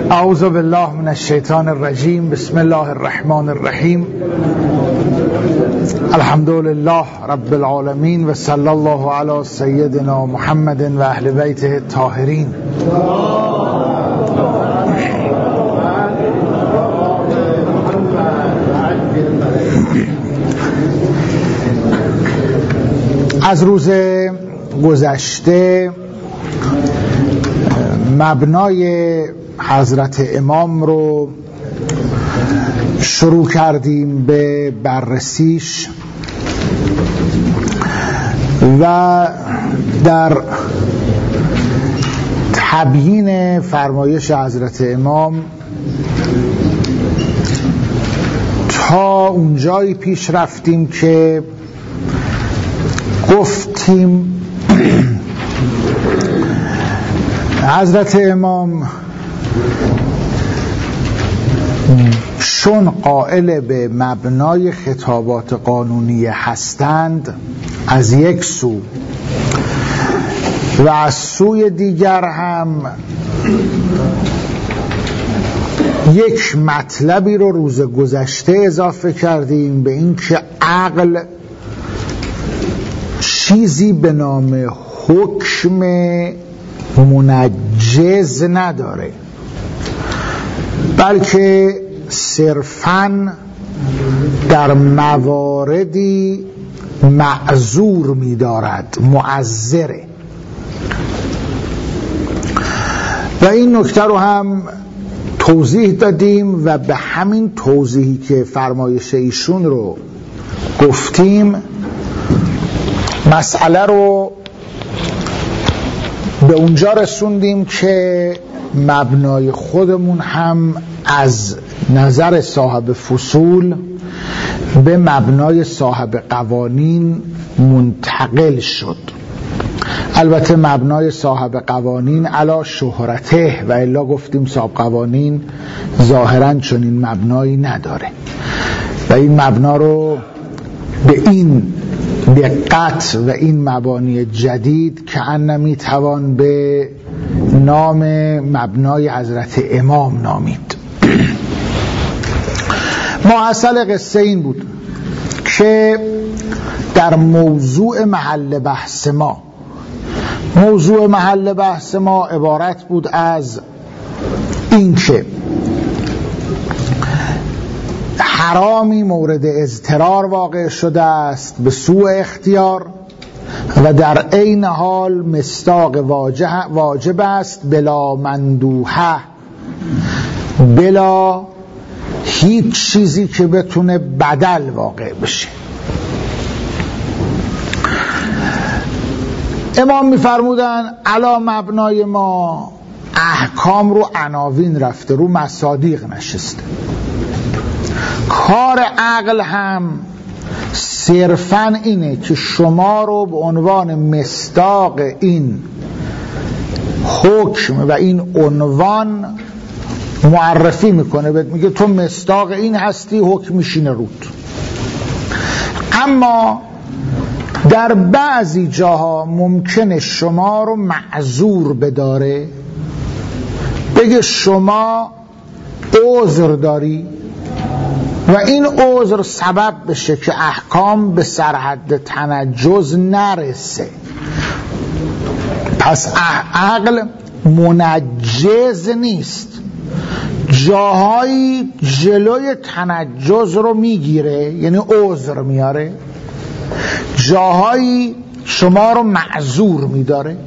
اعوذ بالله من الشیطان الرجیم. بسم الله الرحمن الرحیم. الحمد لله رب العالمین و صلی الله علی سیدنا محمد و اهل بیته الطاهرین. از روز گذشته مبنای حضرت امام رو شروع کردیم به بررسیش و در تبیین فرمایش حضرت امام تا اونجایی پیش رفتیم که گفتیم حضرت امام چون قائل به مبنای خطابات قانونی هستند از یک سو و از سوی دیگر هم یک مطلبی رو روز گذشته اضافه کردیم به این که عقل چیزی به نام حکم منجز نداره، بلکه صرفاً در مواردی معذور می‌دارد، معذره. و این نکته رو هم توضیح دادیم و به همین توضیحی که فرمایش ایشون رو گفتیم مسئله رو به اونجا رسوندیم که مبنای خودمون هم از نظر صاحب فصول به مبنای صاحب قوانین منتقل شد. البته مبنای صاحب قوانین علا شهرته و الا گفتیم صاحب قوانین ظاهراً چنین مبنایی نداره و این مبنا رو به این دقت و این مبانی جدید که میتوان به نام مبنای حضرت امام نامید. محصل قصه این بود که در موضوع محل بحث ما عبارت بود از این که حرامی مورد اضطرار واقع شده است به سوء اختیار و در عین حال مصداق واجب است بلا مندوحه، بلا هیچ چیزی که بتونه بدل واقع بشه. امام می‌فرمودن علا مبنای ما احکام رو عناوین رفته، رو مصادیق نشسته. کار عقل هم صرفاً اینه که شما رو به عنوان مصداق این حکم و این عنوان معرفی میکنه، بهت میگه تو مصداق این هستی، حکم میشینه رود. اما در بعضی جاها ممکنه شما رو معذور بداره، بگه شما عذر داری و این عذر سبب بشه که احکام به سرحد تنجز نرسه. پس عقل منجز نیست، جاهایی جلوی تنجز رو میگیره، یعنی عذر میاره، جاهایی شما رو معذور میداره.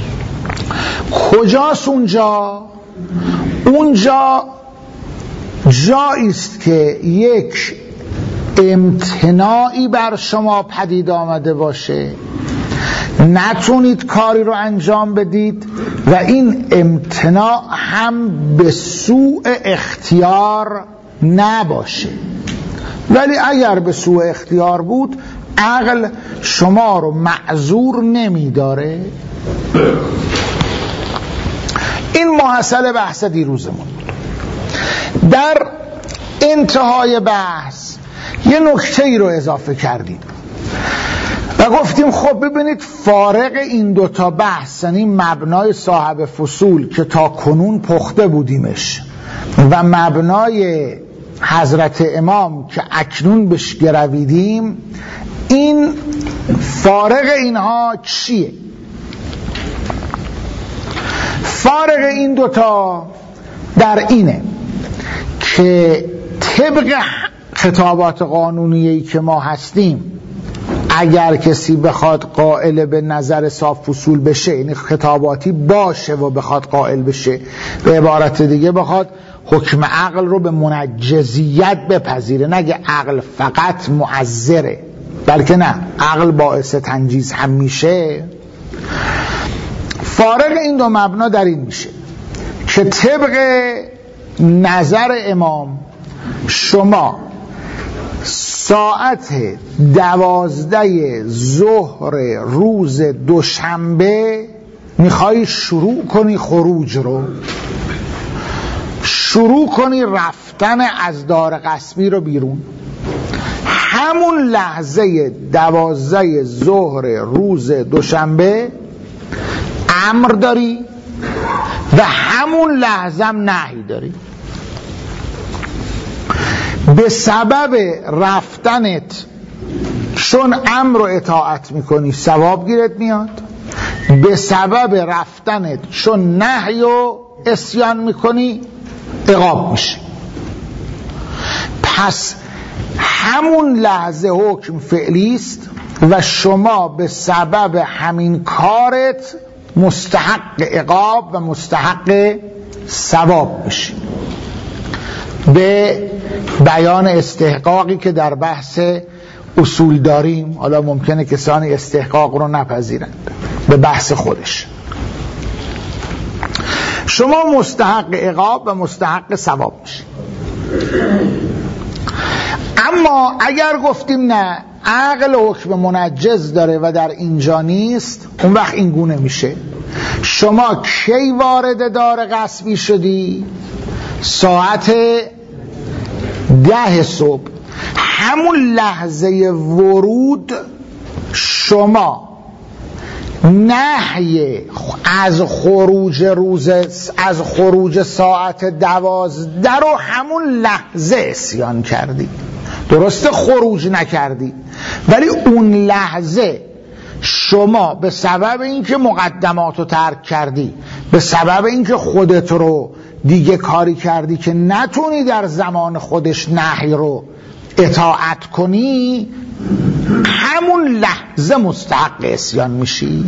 کجاست اونجا؟ اونجا جایی است که یک امتناعی بر شما پدید آمده باشه، نتونید کاری رو انجام بدید و این امتناع هم به سوء اختیار نباشه. ولی اگر به سوء اختیار بود عقل شما رو معذور نمیداره. این محصل بحث دیروزمون. در انتهای بحث یه نکته ای رو اضافه کردیم و گفتیم خب ببینید فارغ این دوتا بحث، یعنی مبنای صاحب فصول که تا کنون پخته بودیمش و مبنای حضرت امام که اکنون بهش گرویدیم، این فارق اینها چیه؟ فارق این دوتا در اینه که طبق خطابات قانونیه‌ای که ما هستیم، اگر کسی بخواد قائل به نظر صاف اصول بشه، یعنی خطاباتی باشه و بخواد قائل بشه، به عبارت دیگه بخواد حکم عقل رو به منجزیت بپذیره، نگه عقل فقط معذره، بلکه نه، عقل باعث تنجیز هم میشه، فارق این دو مبنا در این میشه که طبق نظر امام شما ساعت 12 ظهر روز دوشنبه میخوای شروع کنی خروج رو، شروع کنی رفتن از دار غصبی رو بیرون، همون لحظه 12 ظهر روز دوشنبه امر داری و همون لحظه هم نهی داری. به سبب رفتنت چون امر رو اطاعت میکنی ثواب گیرت میاد، به سبب رفتنت چون نهی رو عصیان میکنی عقاب میشی. پس همون لحظه حکم فعلی است و شما به سبب همین کارت مستحق عقاب و مستحق ثواب میشی. به بیان استحقاقی که در بحث اصول داریم، حالا ممکنه کسانی استحقاق رو نپذیرند، به بحث خودش شما مستحق عقاب و مستحق ثواب میشی. اما اگر گفتیم نه، عقل حکم منجز داره و در اینجا نیست، اون وقت این گونه میشه شما کی وارد دار غصبی شدی؟ ساعت 10 صبح. همون لحظه ورود شما نهی از خروج ساعت 12 رو همون لحظه عصیان کردی. درسته خروج نکردی، ولی اون لحظه شما به سبب اینکه مقدمات رو ترک کردی، به سبب اینکه خودت رو دیگه کاری کردی که نتونی در زمان خودش نهی رو اطاعت کنی، همون لحظه مستحق عصیان میشی.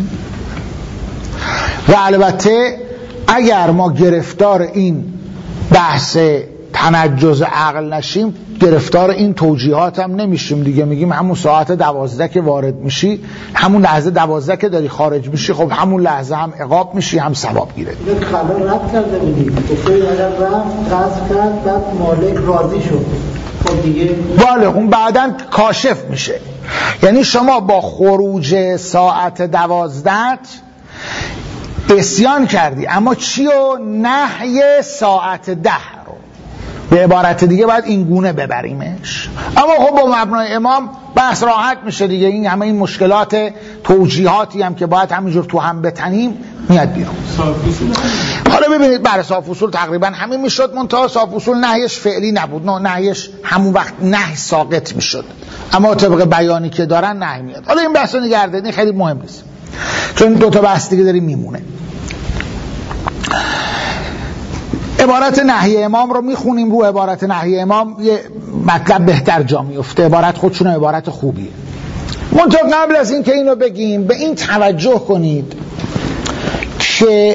و البته اگر ما گرفتار این بحث تنجز عقل نشیم، گرفتار این توجیهات هم نمیشیم دیگه. میگیم همون ساعت 12 که وارد میشی، همون لحظه 12 که داری خارج میشی، خب همون لحظه هم عقاب میشی هم ثواب گیره. خلا رد کرده بودی، گفته اگر رفت قصد کرد بعد مالک راضی شد، خب دیگه بله اون بعدن کاشف میشه. یعنی شما با خروج ساعت 12 عصیان کردی، اما چیو؟ نهی ساعت 10 رو. به عبارت دیگه باید این گونه ببریمش. اما خب با مبنای امام بحث راحت میشه دیگه. این همه این مشکلات توجیهاتی هم که باید همینجور تو هم بتنیم میاد بیرون. حالا ببینید برای صاف اصول تقریبا همین میشد، منتها صاف اصول نهیش فعلی نبود، نهیش همون وقت نهی ساقط میشد، اما طبق بیانی که دارن نهی میاد. حالا این بحث رو نگرده، این خیلی مهم نیست چون دو تا بحث دیگه داریم میمونه. عبارت نهی امام رو میخونیم، رو عبارت نهی امام یه مطلب بهتر جا میفته. عبارت خودشون عبارت خوبیه. منتها قبل از این که اینو بگیم، به این توجه کنید که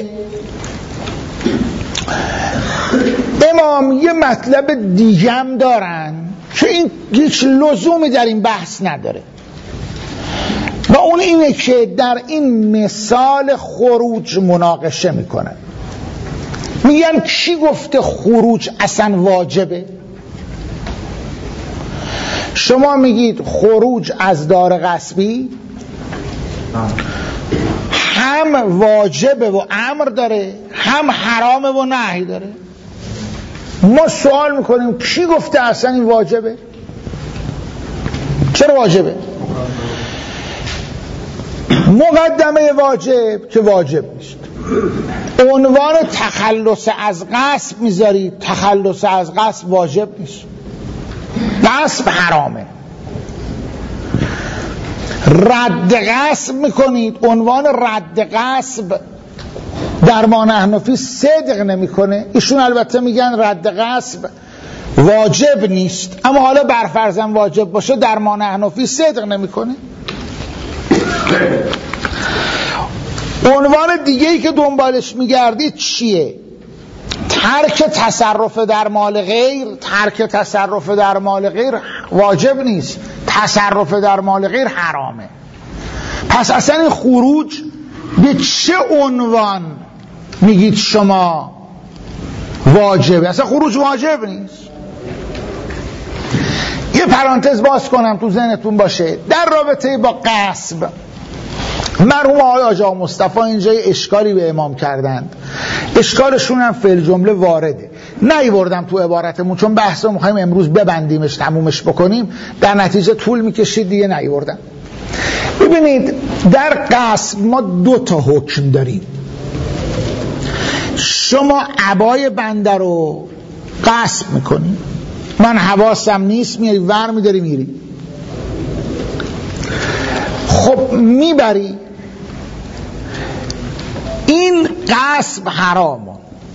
امام یه مطلب دیگه هم دارن که این هیچ لزومی در این بحث نداره، و اون اینه که در این مثال خروج مناقشه میکنن. میگن کی گفته خروج اصلا واجبه؟ شما میگید خروج از دار غصبی هم واجبه و امر داره، هم حرامه و نهی داره. ما سوال میکنیم کی گفته اصلا این واجبه؟ چرا واجبه؟ مقدمه واجب که واجب نیست، عنوان تخلص از غصب میذارید، تخلص از غصب واجب نیست، غصب حرامه. رد غصب میکنید، عنوان رد غصب در ما حنفی صدق نمیکنه. ایشون البته میگن رد غصب واجب نیست، اما حالا برفرضم واجب باشه در ما حنفی صدق نمیکنه. عنوان دیگه‌ای که دنبالش میگردید چیه؟ ترک تصرف در مال غیر. ترک تصرف در مال غیر واجب نیست، تصرف در مال غیر حرامه. پس اصلا این خروج به چه عنوان میگید شما واجبه؟ اصلا خروج واجب نیست. یه پرانتز باز کنم تو ذهنتون باشه، در رابطه با غصب مرحوم آقای آجا مصطفی اینجا اشکالی به امام کردند. اشکالشون هم فعل جمله وارده، نیوردم تو عبارتمون چون بحث رو میخوایم امروز ببندیمش، تمومش بکنیم، در نتیجه طول میکشید دیگه نیوردم. ببینید در غصب ما 2 تا حکم داریم. شما عبای بنده رو غصب میکنی، من حواسم نیست، میاری ور میداری میری، خب میبری، این غصب حرامه.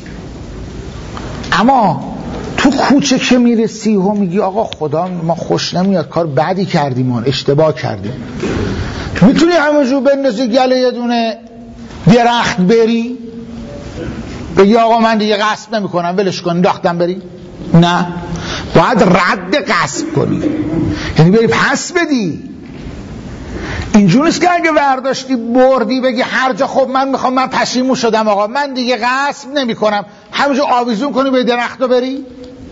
اما تو کوچه که میرسی و میگی آقا خدا ما خوش نمیاد، کار بدی کردیم، اشتباه کردیم، میتونی همونجور بندازی گله یه دونه درخت بری بگی آقا من دیگه غصب نمی کنم ولش کن انداختم بری؟ نه، باید رد غصب کنی، یعنی بری پس بدی. اینجور نیست که اگه برداشتی بردی بگی هر جا خب من پشیمون شدم آقا من دیگه غصب نمی کنم، همونجا آویزون کنی به درخت رو بری.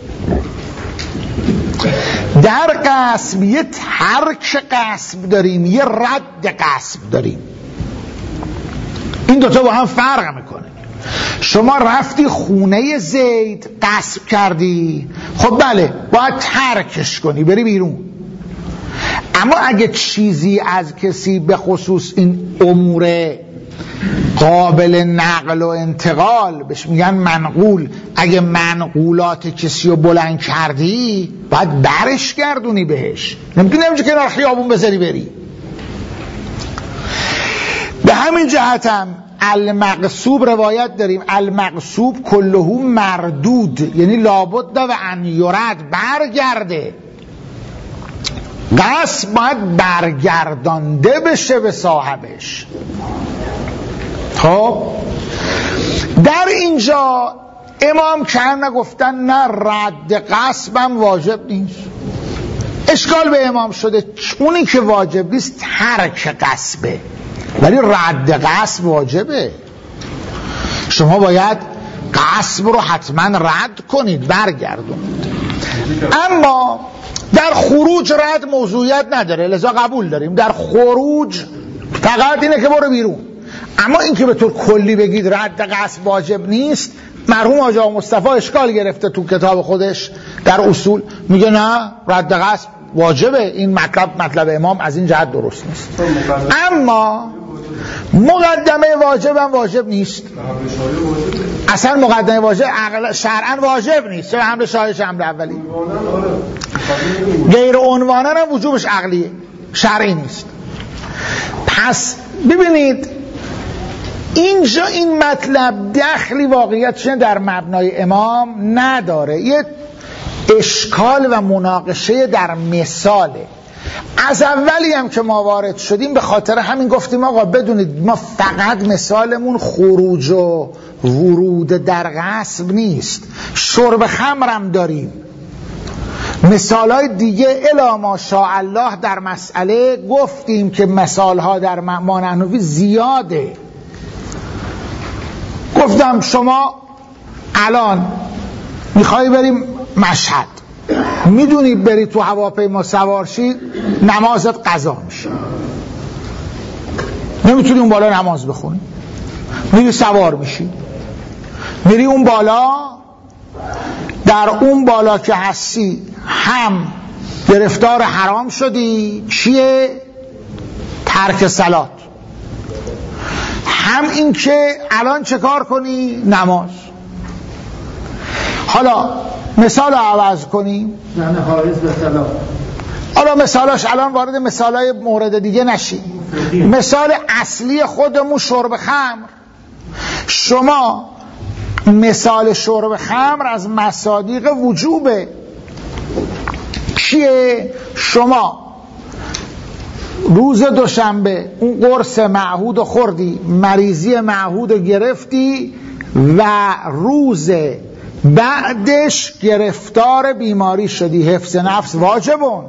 در غصب یه ترک غصب داریم، یه رد غصب داریم. این دوتا با هم فرق میکنه. شما رفتی خونه زید غصب کردی، خب بله باید ترکش کنی بری بیرون. اما اگه چیزی از کسی به خصوص این امور قابل نقل و انتقال بهش میگن منقول، اگه منقولات کسی رو بلند کردی باید برش گردونی بهش، نمیتونی همینجا کنار خیابون بذاری بری. به همین جهت هم المقصوب روایت داریم المقصوب کلهو مردود، یعنی لابد و ان یرد برگرده. غصب باید برگردانده بشه به صاحبش. خب در اینجا امام کرن گفتن نه رد غصبم واجب نیست. اشکال به امام شده اونی که واجب نیست ترک غصبه، ولی رد غصب واجبه. شما باید غصب رو حتما رد کنید، برگردونید. اما در خروج رد موضوعیت نداره، لذا قبول داریم در خروج فقط اینه که برو بیرون. اما این که به طور کلی بگید رد غصب واجب نیست، مرحوم آقا مصطفی اشکال گرفته تو کتاب خودش در اصول، میگه نه رد غصب واجبه. این مطلب امام از این جهت درست نیست. اما مقدمه واجب هم واجب نیست، اصلا مقدمه واجب شرعا واجب نیست، چرا حمل شاهدش حمل اولی، غیر عنوانا هم وجوبش عقلیه، شرعی نیست. پس ببینید اینجا این مطلب دخلی واقعیتش در مبنای امام نداره، یه اشکال و مناقشه در مثاله. از اولی هم که ما وارد شدیم به خاطر همین گفتیم آقا بدونید ما فقط مثالمون خروج و ورود در غصب نیست، شرب خمرم داریم، مثالهای دیگه الا ماشاءالله در مسئله گفتیم که مثالها در مانحنفی زیاده. گفتم شما الان میخوایی بریم مشهد، میدونی بری تو هواپیما سوار شی نمازت قضا میشه، نمیتونی اون بالا نماز بخونی، میری سوار میشی، میری اون بالا، در اون بالا که هستی هم گرفتار حرام شدی، چیه؟ ترک صلات، هم این که الان چه کار کنی؟ نماز. حالا مثال عوض کنیم، زن حارس به سلام. حالا مثالاش الان وارد مثالای مورد دیگه نشیم. مثال اصلی خودمون شرب خمر. شما مثال شرب خمر از مصادیق وجوبه. چیه؟ شما روز دوشنبه اون قرص معهود رو خوردی، مریضی معهود رو گرفتی و روز بعدش گرفتار بیماری شدی. حفظ نفس واجبون،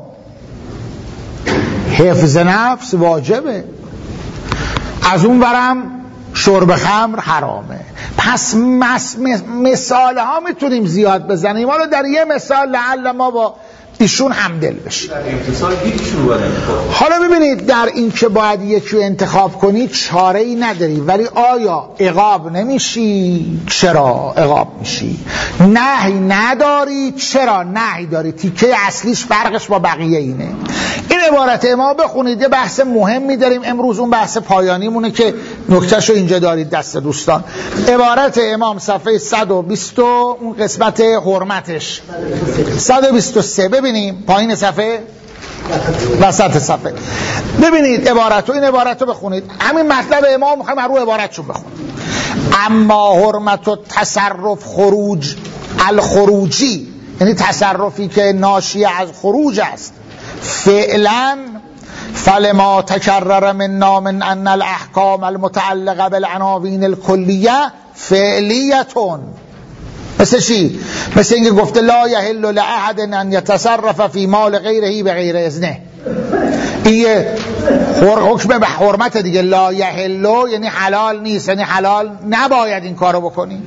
حفظ نفس واجبه. از اون برم شرب خمر حرامه. پس مثال ها میتونیم زیاد بزنیم. حالا در یه مثال لعل ما با ایشون همدل بشیم. حالا ببینید، در این که باید یکی رو انتخاب کنی چاره ای نداری، ولی آیا عقاب نمیشی؟ چرا عقاب میشی؟ نهی نداری؟ چرا نهی داری؟ تیکه اصلیش فرقش با بقیه اینه. این عبارت ما بخونید، یه بحث مهمی داریم امروز، اون بحث پایانی مونه که نکتهشو اینجا دارید دست دوستان. عبارت امام صفحه 120 اون قسمت حرمتش 123 ببینیم، پایین صفحه وسط صفحه ببینید عبارتو، این عبارتو بخونید. همین مطلب امام میخوایم رو عبارتشو بخونیم. اما حرمت و تصرف خروج الخروجی، یعنی تصرفی که ناشی از خروج است، فعلا فلما تکرر منا من ان الاحکام المتعلقه بالعناوین الکلیه فعلیتون. مثل چی؟ مثل اینکه گفته لا یحل لاحد ان یتصرف فی مال غیره بغیر اذنه. این حکم به حرمت دیگه. لا یحل یعنی حلال نیست، یعنی حلال نباید این کارو بکنی.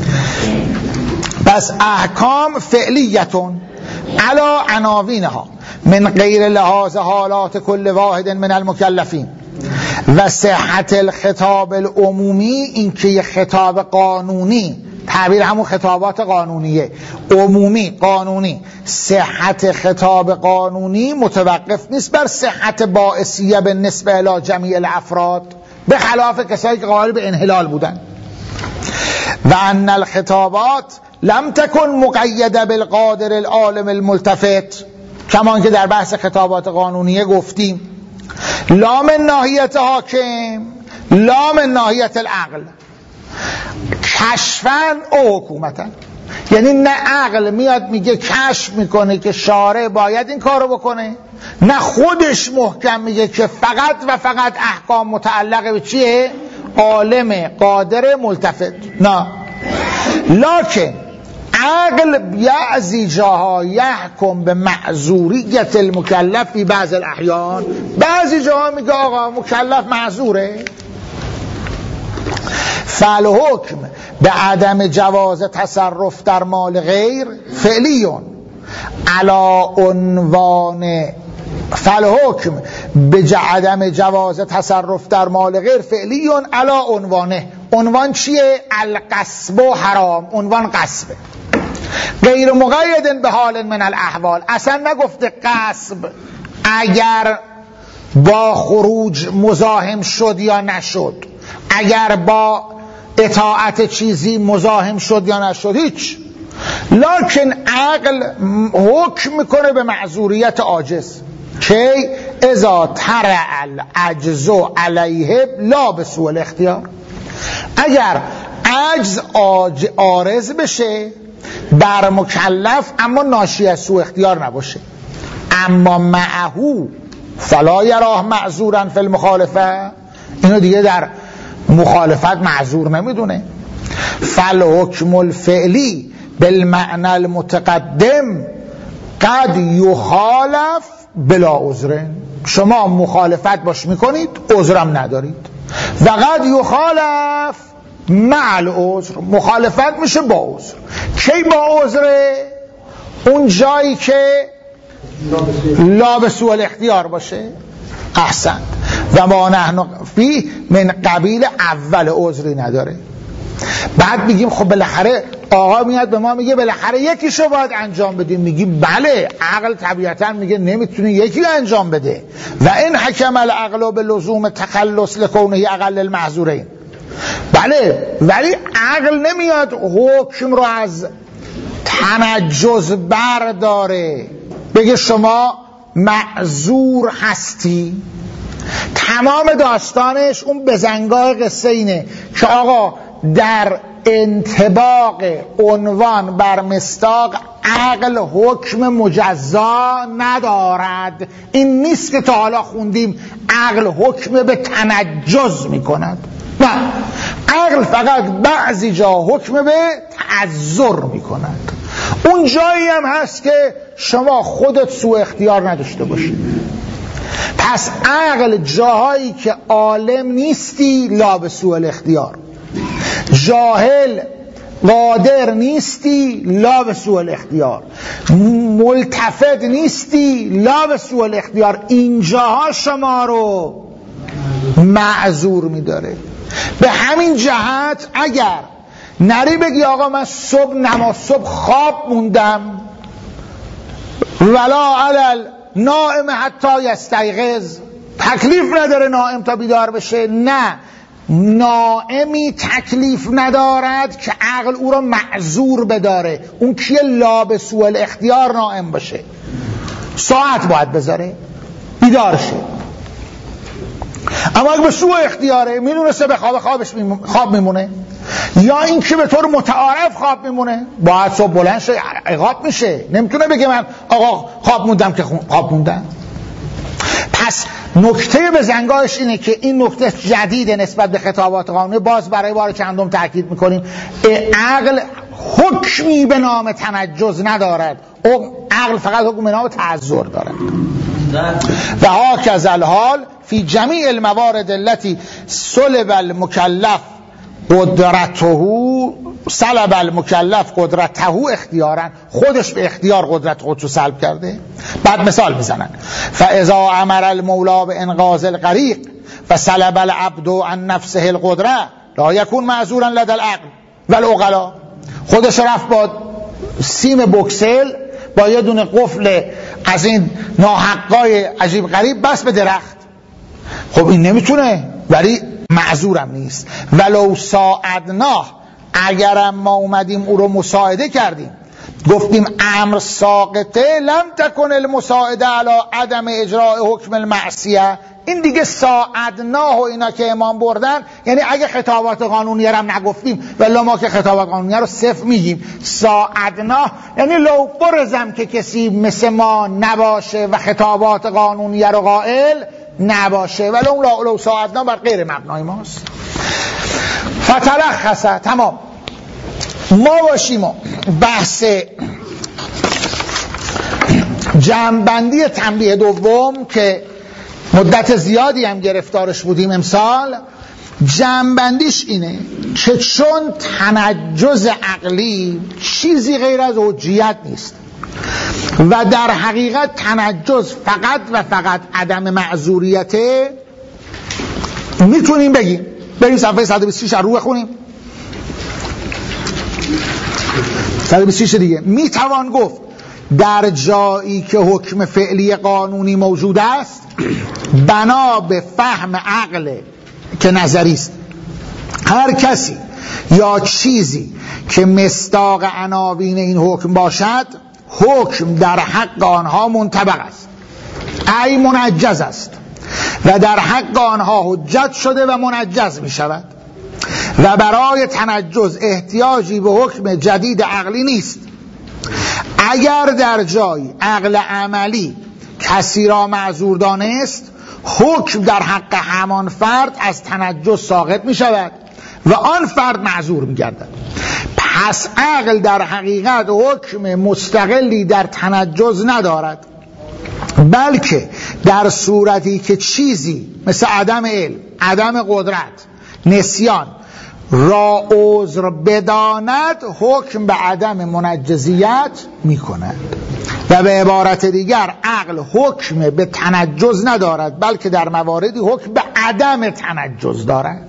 پس احکام فعلیتون علی عناوینها من غیر لحاظ حالات کل واحد من المکلفین. و صحت الخطاب العمومی، این که یه خطاب قانونی، تعبیر همون خطابات قانونیه، عمومی قانونی، صحت خطاب قانونی متوقف نیست بر صحت باعثیه به نسبه الی جمیع الافراد، به خلاف کسایی که قائل به انحلال بودن. و ان الخطابات لم تکن مقیده بالقادر العالم الملتفت، کمان که در بحث خطابات قانونیه گفتیم. لا من ناحیت حاکم لا من ناحیت العقل، کشفن او حکومتا، یعنی نه عقل میاد میگه کشف میکنه که شارع باید این کارو بکنه، نه خودش محکم میگه که فقط و فقط احکام متعلق به چیه؟ عالم قادر ملتفت. نه، لکن عقل بعضی جاها یحکم به معذوریت المکلف فی بعض الاحیان، بعضی جاها میگه آقا مکلف معذوره. فالحکم به عدم جواز تصرف در مال غیر فعلیون علی عنوان، فالحکم به عدم جواز تصرف در مال غیر فعلیون علی عنوانه. عنوان چیه؟ القصب و حرام، عنوان قصبه. غیر مقید به حال من الاحوال، اصلا نگفته قصب اگر با خروج مزاحم شد یا نشد، اگر با اطاعت چیزی مزاحم شد یا نشد، هیچ. لکن عقل حکم میکنه به معذوریت عاجز که اذا ترع العجز علیه لا بسوء الاختیار، اگر عجز عارض بشه بر مکلف اما ناشی از سوء اختیار نباشه. اما معهو فلا یراه معذورا فی المخالفه، اینو دیگه در مخالفت معذور نمیدونه. فالحکم الفعلی بالمعنى المتقدم قد یخالف بلا عذر، شما مخالفت باش میکنید عذرم ندارید. و قد یخالف مع العذر، مخالفت میشه با عذر. کی با عذره؟ اون جایی که لا بسوء الاختیار باشه. احسنت. و ما نحن فی من قبیل اول عذری نداره. بعد میگیم خب بالاخره آقا میاد به ما میگه بالاخره یکیشو باید انجام بدیم، میگیم بله، عقل طبیعتا میگه نمیتونه یکی انجام بده. و این حکم العقل به لزوم تخلص لکونه اقل المعذورین، بله، ولی عقل نمیاد حکم رو از تنجز برداره بگه شما معذور هستی. تمام داستانش اون بزنگاه قصه اینه که آقا در انطباق عنوان بر مصداق عقل حکم مجزا ندارد. این نیست که تا حالا خوندیم عقل حکم به تنجز میکند، نه، عقل فقط بعضی جا حکم به تعذر میکند. اون جایی هم هست که شما خودت سوء اختیار نداشته باشی. پس عقل جاهایی که عالم نیستی لا به سوء الاختیار، جاهل قادر نیستی لا به سوء الاختیار، ملتفت نیستی لا به سوء الاختیار، اینجاها شما رو معذور میداره. به همین جهت اگر نری بگی آقا من صبح نماز صبح خواب موندم ولا علل نائم حتی یستیقظ، تکلیف نداره نائم تا بیدار بشه، نه، نائمی تکلیف ندارد که عقل او را معذور بداره. اون کیه؟ لا به سوء الاختیار نائم باشه، ساعت باید بذاره بیدار شه. اما اگه به سوء اختیاره میدونسته به خواب میمونه، یا این که به طور متعارف خواب میمونه، باید صبح بلند شه، عقاب میشه، نمیتونه بگه من آقا خواب موندم که خواب موندم. پس نکته بزنگاهش اینه که این نکته جدیده نسبت به خطابات قانونی، باز برای بار چندم تاکید میکنیم، عقل حکمی به نام تنجز ندارد، عقل فقط حکم به نام تعذر دارد. و هاکذا الحال فی جمیع الموارد التي سلب المکلف قدرته اختیارا، خودش به اختیار قدرت خودشو سلب کرده. بعد مثال میزنن فاذا امر المولا بانقاذ الغریق فسلب العبد عن نفسه القدره لا یکون معذورا لدى العقل والعقلا. خودش رفت با سیم بوکسل با یه دونه قفل از این ناحقای عجیب غریب بس به درخت، خب این نمیتونه، ولی معذورم نیست. ولو ساعدناه، اگرم ما اومدیم او رو مساعده کردیم، گفتیم امر ساقطه لم تکن المساعده علی عدم اجراء حکم المعصیه، این دیگه ساعدناه و اینا که امام بردن، یعنی اگه خطابات قانونی هم نگفتیم، ولی ما که خطابات قانونی رو صفر میگیم، ساعدناه یعنی لو فرضم که کسی مثل ما نباشه و خطابات قانونی رو قائل نباشه، ولی اون لو ساعدناه بر غیر مبنای ماست. فتلخصه، تمام. ما باشیم و بحث جمع‌بندی تنبیه دوم که مدت زیادی هم گرفتارش بودیم امسال، جمع‌بندیش اینه که چون تنجز عقلی چیزی غیر از حجیت نیست و در حقیقت تنجز فقط و فقط عدم معذوریته، میتونیم بگیم، بریم صفحه 126 رو بخونیم، 126 دیگه، میتوان گفت در جایی که حکم فعلی قانونی موجود است بنا به فهم عقل که نظری است، هر کسی یا چیزی که مصداق عناوین این حکم باشد حکم در حق آنها منطبق است، ای منجز است و در حق آنها حجت شده و منجز می شود و برای تنجز احتیاجی به حکم جدید عقلی نیست. اگر در جای عقل عملی کسی را معذور دانست، حکم در حق همان فرد از تنجز ساقط می شود و آن فرد معذور می گردد. پس عقل در حقیقت حکم مستقلی در تنجز ندارد، بلکه در صورتی که چیزی مثل عدم علم، عدم قدرت، نسیان را عذر بداند، حکم به عدم منجزیت می کند. و به عبارت دیگر عقل حکم به تنجز ندارد، بلکه در مواردی حکم به عدم تنجز دارد.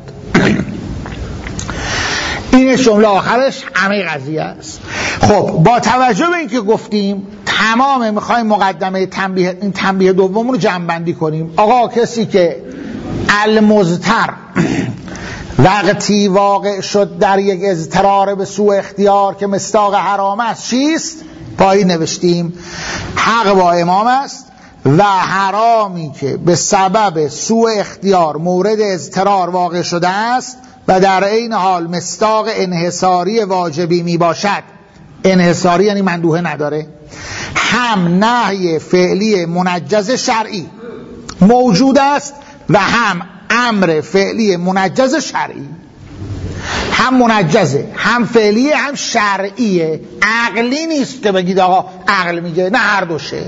این جمله آخرش همه قضیه است. خب با توجه به اینکه گفتیم تمام میخوایم مقدمه این تنبیه دوم رو جمع بندی کنیم. آقا کسی که المضطر وقتی واقع شد در یک اضطرار به سوء اختیار که مصداق حرام است چیست؟ پایین نوشتیم حق با امام است و حرامی که به سبب سوء اختیار مورد اضطرار واقع شده است و در عین حال مصداق انحصاری واجبی می باشد. انحصاری یعنی مندوحه نداره. هم نهی فعلی منجز شرعی موجود است و هم امر فعلی منجز شرعی، هم منجزه هم فعلیه هم شرعیه. عقلی نیست که بگید آقا عقل میگه، نه هر دوشه.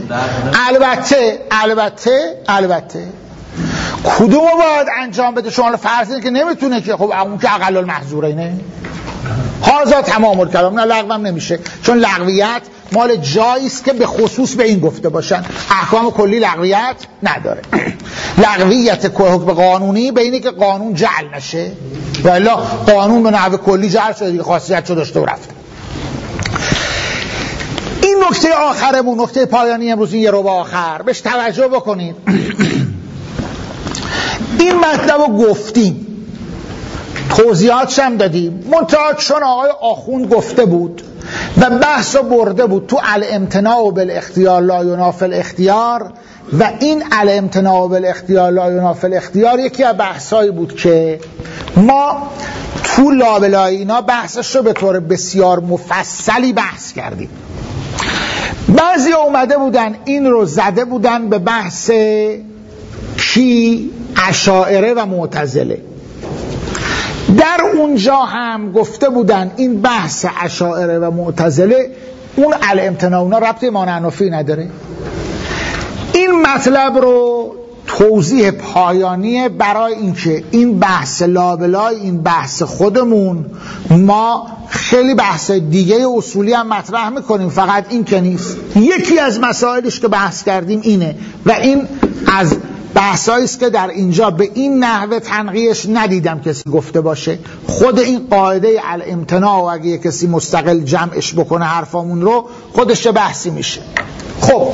البته کدومو باید انجام بده؟ شما فرض اینه که نمیتونه که خب اون که اقل المحظوره اینه هازا تمام الکلام، نه لغوم نمیشه، چون لغویت مال جایی است که به خصوص به این گفته باشن. احکام کلی لغویت نداره. لغویت حکم قانونی به اینه که قانون جعل نشه، والا قانون به نحو کلی جعل شده دیگه، خاصیت شو داشته و رفته. این نکته آخرمون، نکته پایانی امروز، یه رو به آخر بهش توجه بکنید. این مطلب رو گفتیم، توضیحاتش هم دادیم، منتها چون آقای آخوند گفته بود و بحث رو برده بود تو الامتناع بالاختیار لا ینافی الاختیار، و این الامتناع بالاختیار لا ینافی الاختیار یکی از بحثایی بود که ما تو لابلای اینا بحثش رو به طور بسیار مفصلی بحث کردیم. بعضی اومده بودن این رو زده بودن به بحث کی؟ اشاعره و معتزله. در اونجا هم گفته بودن این بحث اشاعره و معتزله اون الامتناع اونا ربط ایمان حنفی نداره. این مطلب رو توضیح پایانی برای اینکه این بحث لابلای این بحث خودمون ما خیلی بحث دیگه اصولی هم مطرح میکنیم، فقط این که نیست. یکی از مسائلش که بحث کردیم اینه و این از بحثایی است که در اینجا به این نحوه تنقیحش ندیدم کسی گفته باشه. خود این قاعده الامتناع و اگه کسی مستقل جمعش بکنه حرفامون رو خودش بحثی میشه. خب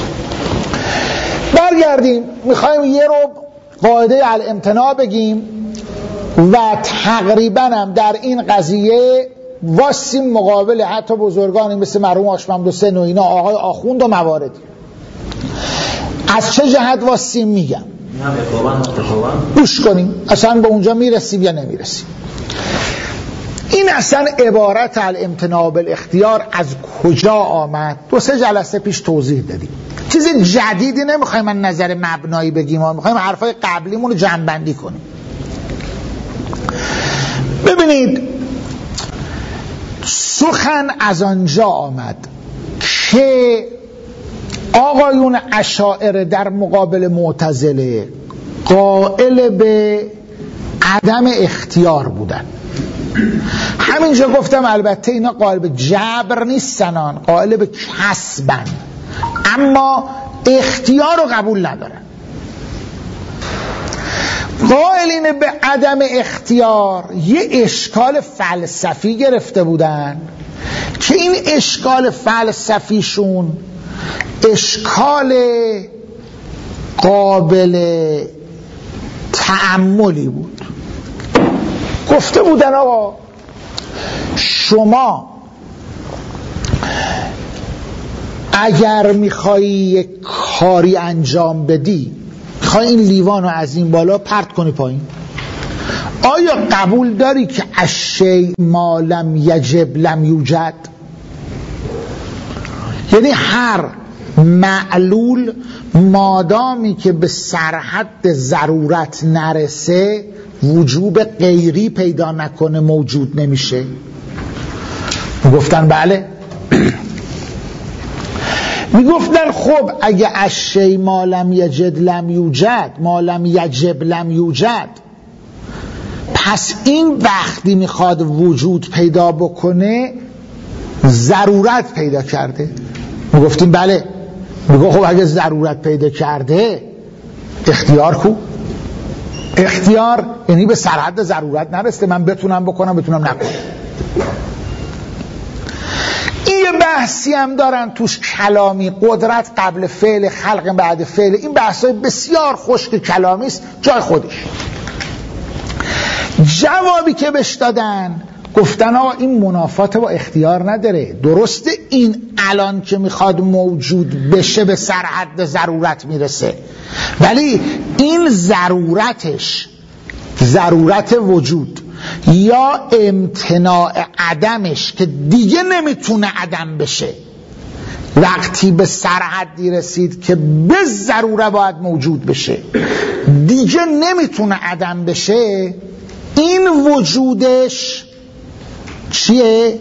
برگردیم، میخوایم یه رو قاعده الامتناع بگیم و تقریبا هم در این قضیه واسیم مقابل حتی بزرگانی مثل مرحوم آشممدو سن و اینا، آقای آخوند و موارد. از چه جهت واسیم میگم؟ گوش کنیم اصلا به اونجا میرسیم یا نمیرسیم. این اصلا عبارت الامتناع بالاختیار از کجا آمد؟ 2-3 جلسه پیش توضیح دادیم. چیز جدیدی نمیخوایم من نظر مبنایی بگیم، ما میخوایم حرفای قبلیمون رو جمع‌بندی کنیم. ببینید سخن از آنجا آمد که آقایون اشاعره در مقابل معتزله قائل به عدم اختیار بودن. همینجا گفتم البته اینا قائل به جبر نیستن، قائل به کسبن، اما اختیار رو قبول ندارن. قائلین به عدم اختیار یه اشکال فلسفی گرفته بودن که این اشکال فلسفیشون اشکال قابل تأملی بود. گفته بودن آقا شما اگر میخوایی یک کاری انجام بدی، میخوایی این لیوان رو از این بالا پرت کنی پایین، آیا قبول داری که الشیء ما لم یجب لم یوجد؟ یعنی هر معلول مادامی که به سرحد ضرورت نرسه وجوب غیری پیدا نکنه موجود نمیشه. گفتن بله. میگفتن خب اگه الشیء ما لم یجد لم یوجد، ما لم یجب لم یوجد، پس این وقتی میخواد وجود پیدا بکنه ضرورت پیدا کرده. میگفتیم بله. میگو خب اگه ضرورت پیدا کرده اختیار کو؟ اختیار یعنی به سرحد ضرورت نرسته، من بتونم بکنم بتونم نکنم. این بحثی هم دارن توش کلامی، قدرت قبل فعل، خلق بعد فعل. این بحثای بسیار خشک کلامی است، جای خودش. جوابی که بهش دادن گفتن آقا این منافات با اختیار نداره، درسته این الان که میخواد موجود بشه به سرحد ضرورت میرسه، ولی این ضرورتش ضرورت وجود یا امتناع عدمش که دیگه نمیتونه عدم بشه، وقتی به سرحدی رسید که به ضروره باید موجود بشه دیگه نمیتونه عدم بشه، این وجودش چیه؟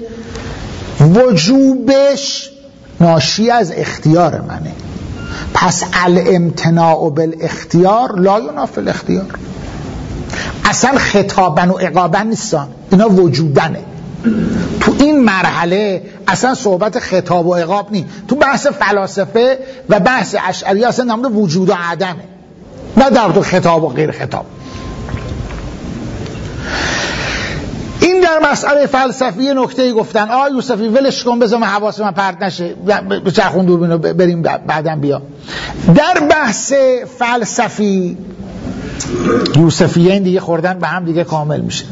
وجوبش ناشی از اختیار منه. پس الامتناع بالاختیار لا ینافی الاختیار. اصلا خطابن و عقابن نیستن، اینا وجودنه. تو این مرحله اصلا صحبت خطاب و عقاب نی. تو بحث فلاسفه و بحث اشعری اصلا نمونه وجود و عدمه، نه در تو خطاب و غیر خطاب. این در مسئله فلسفی نکته گفتن یوسفی ولش کن بذار من حواس من پرت نشه، به چرخون دوربینو بریم بعدم بیا. در بحث فلسفی یوسفیین دیگه خوردن به هم دیگه کامل میشه.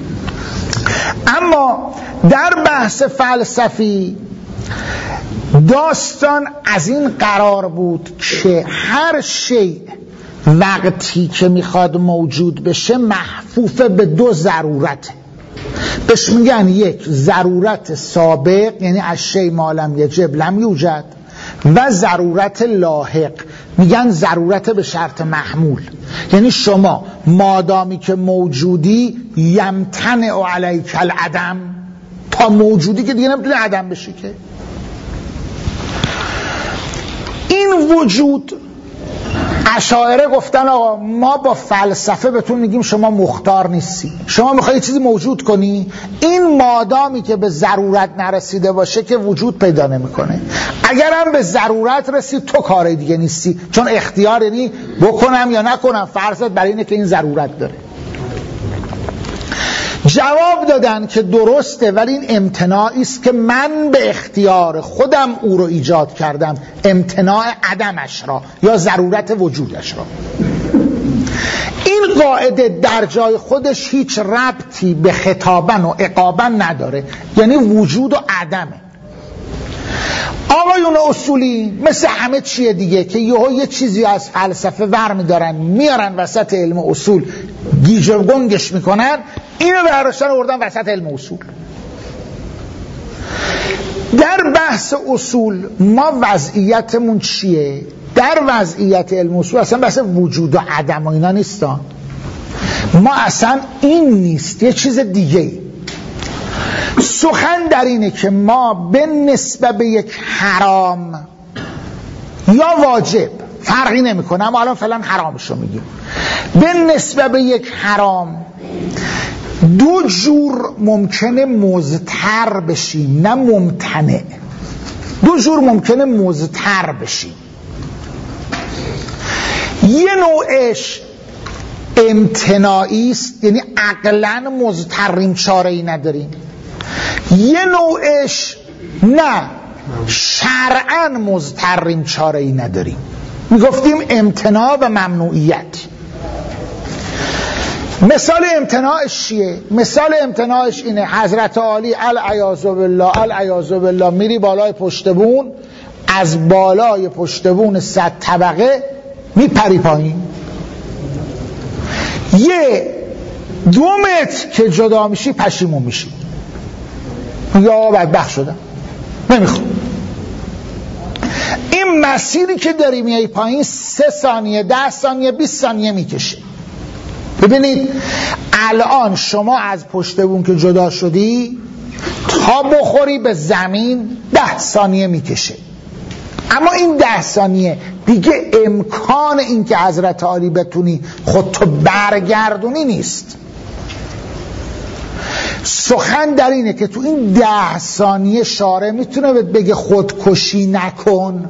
اما در بحث فلسفی داستان از این قرار بود که هر شیء وقتی که میخواد موجود بشه محفوف به دو ضرورت، بهش میگن یک ضرورت سابق، یعنی از شیء ما لم یجب لم یوجد، و ضرورت لاحق، میگن ضرورت به شرط محمول، یعنی شما مادامی که موجودی یمتنع علیک العدم، تا موجودی که دیگه نمیتونه عدم بشی که. این وجود اشاعره گفتن آقا ما با فلسفه بهتون میگیم شما مختار نیستی، شما میخوایی چیزی موجود کنی، این مادامی که به ضرورت نرسیده باشه که وجود پیدا نمیکنه، اگر هم به ضرورت رسید تو کار دیگه نیستی، چون اختیار یعنی بکنم یا نکنم، فرضت برای اینه که این ضرورت داره. جواب دادن که درسته، ولی این امتناعی است که من به اختیار خودم او رو ایجاد کردم، امتناع عدمش را یا ضرورت وجودش را. این قاعده در جای خودش هیچ ربطی به خطابن و عقابن نداره، یعنی وجود و عدمه. آقایون اصولی مثل همه چیه دیگه که یه چیزی از فلسفه ور میدارن میارن وسط علم اصول گیج و گنگش میکنن، اینو برداشتن آوردن وسط علم اصول. در بحث اصول ما وضعیتمون چیه؟ در وضعیت علم اصول اصلا بحث وجود و عدم و اینا نیستان، ما اصلا این نیست، یه چیز دیگه. سخن در اینه که ما به نسبت به یک حرام یا واجب فرقی نمیکنه، اما الان فعلا حرامشو میگیم، به نسبت به یک حرام دو جور ممکنه مضطر بشیم، نه ممتنع. دو جور ممکنه مضطر بشیم. یه نوعش امتناعی است، یعنی عقلاً مضطریم، چاره ای نداریم. یه نوعش نه، شرعاً مضطریم، چاره ای نداریم. میگفتیم امتناع و ممنوعیت. مثال امتناعش چیه؟ مثال امتناعش اینه حضرت عالی العیاذ بالله میری بالای پشت بون، از بالای پشت بون 100 طبقه میپری پایین، یه 2 متر که جدا میشی پشیمون میشی، یا بدبخت شدم نمیخوام. این مسیری که داری میای پایین 3 ثانیه 10 ثانیه 20 ثانیه میکشه. ببینید الان شما از پشت بون که جدا شدی تا بخوری به زمین 10 ثانیه میکشه، اما این 10 ثانیه دیگه امکان این که حضرت عالی بتونی خودتو برگردونی نیست. سخن در اینه که تو این 10 ثانیه شارع میتونه بگه خودکشی نکن.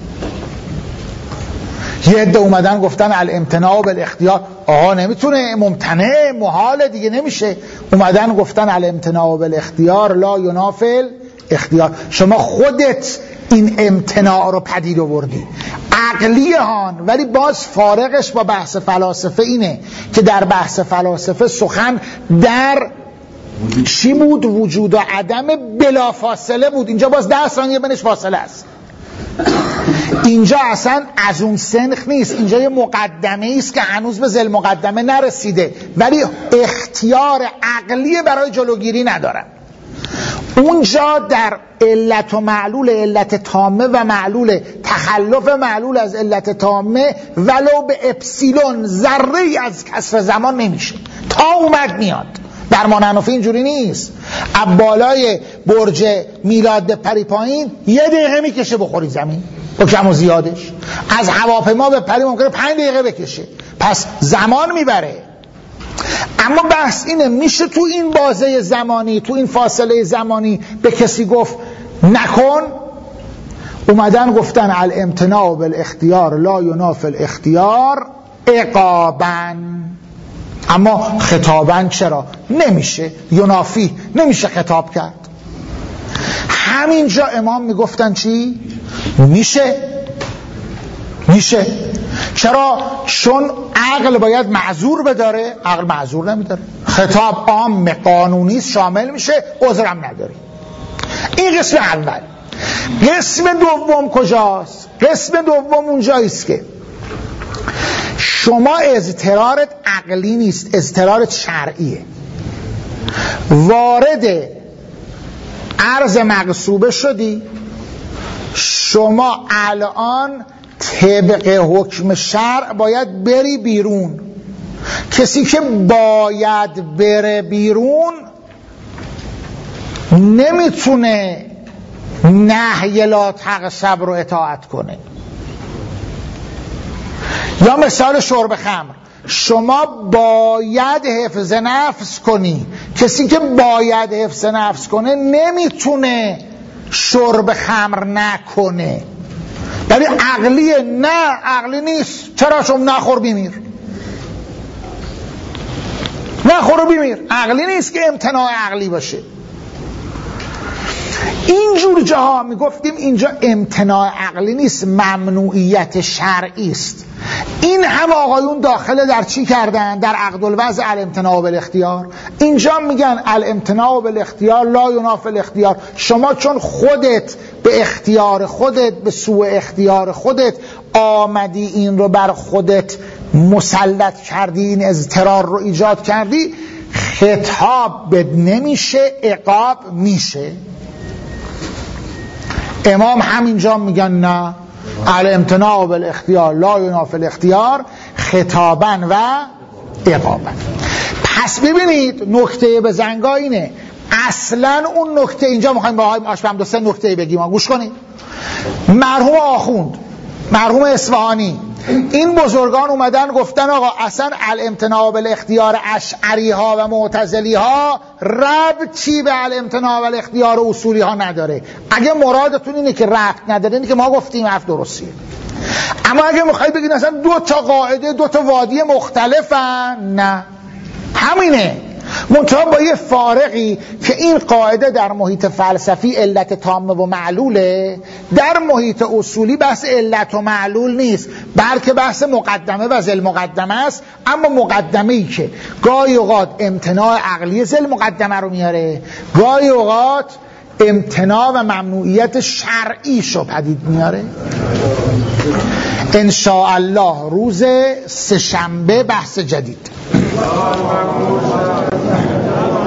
یه عده اومدن گفتن الامتناع بالاختیار، آقا نمیتونه، ممتنع، محال، دیگه نمیشه. اومدن گفتن الامتناع بالاختیار لا ینافی الاختیار. شما خودت این امتناع رو پدید آوردی. عقلی هان، ولی باز فارقش با بحث فلاسفه اینه که در بحث فلاسفه سخن در چی بود؟ وجود و عدم بلا فاصله بود. اینجا باز 10 ثانیه بینش فاصله است. اینجا اصلا از اون سنخ نیست، اینجا یه مقدمه است که هنوز به ذل مقدمه نرسیده، ولی اختیار عقلی برای جلوگیری ندارن. اونجا در علت و معلول، علت تامه و معلول، تخلف معلول از علت تامه ولو به اپسیلون ذره از کسر زمان نمیشه، تا اومد میاد. در ما نحنفی اینجوری نیست. از بالای برج میلاد به پری پایین 1 دقیقه میکشه بخوری زمین با کم و زیادش. از هواپیما به پری ممکنه 5 دقیقه بکشه، پس زمان میبره. اما بحث اینه میشه تو این بازه زمانی، تو این فاصله زمانی به کسی گفت نکن؟ اومدن گفتن الامتناع بالاختیار لا ینافی الاختیار عقابا. اما خطابا چرا؟ نمیشه ینافی، نمیشه خطاب کرد. همینجا امام میگفتن چی؟ میشه. چرا؟ چون عقل باید معذور بداره، عقل معذور نمیداره. خطاب عام قانونی شامل میشه، عذرم نداری. این قسم اول. قسم دوم کجاست؟ قسم دوم اونجاییست که شما اضطرارت عقلی نیست، اضطرارت شرعیه. وارد عرض مغصوبه شدی، شما الان طبق حکم شرع باید بری بیرون. کسی که باید بره بیرون نمیتونه نهی لا تغصب رو اطاعت کنه. یا مثال شرب خمر، شما باید حفظ نفس کنی. کسی که باید حفظ نفس کنه نمیتونه شرب خمر نکنه. ولی عقلیه؟ نه عقلی نیست. چرا؟ چون نخور بیمیر، نخور بیمیر. عقلی نیست که امتناع عقلی باشه. اینجور جاها میگفتیم اینجا امتناع عقلی نیست، ممنوعیت شرعی است. این هم آقایون داخل در چی کردن؟ در عقد الوضع الامتناع بالاختیار. اینجا میگن الامتناع بالاختیار لا ینافی الاختیار. شما چون خودت به اختیار خودت، به سوء اختیار خودت آمدی این رو بر خودت مسلط کردی، این اضطرار رو ایجاد کردی، خطاب بد نمیشه، عقاب میشه. امام همینجا میگن نه، الامتناع بالاختیار لا ینافی الاختیار خطابا و عقابا. پس ببینید نکته بزنگاه اینه، اصلا اون نکته اینجا میخوایم با آقای آشپم 2-3 نکته بگیم. گوش کنید. مرحوم آخوند، مرحوم اصفهانی، این بزرگان اومدن گفتن آقا اصلا الامتناع بالاختیار اشعری ها و معتزلی ها ربطی به الامتناع بالاختیار اصولی ها نداره. اگه مرادتون اینه که ربط نداره، اینه که ما گفتیم حرف درستیه. اما اگه میخواید بگید اصلا 2 تا قاعده 2 تا وادی مختلفن، نه، همینه. منتها با یه فارقی که این قاعده در محیط فلسفی علت تامه و معلوله، در محیط اصولی بحث علت و معلول نیست، بلکه بحث مقدمه و ذل مقدمه است. اما مقدمه ای که گاهی اوقات امتناع عقلی ذل مقدمه رو میاره، گاهی اوقات امتناع و ممنوعیت شرعی شو پدید میاره. انشاءالله روز 3 شنبه بحث جدید.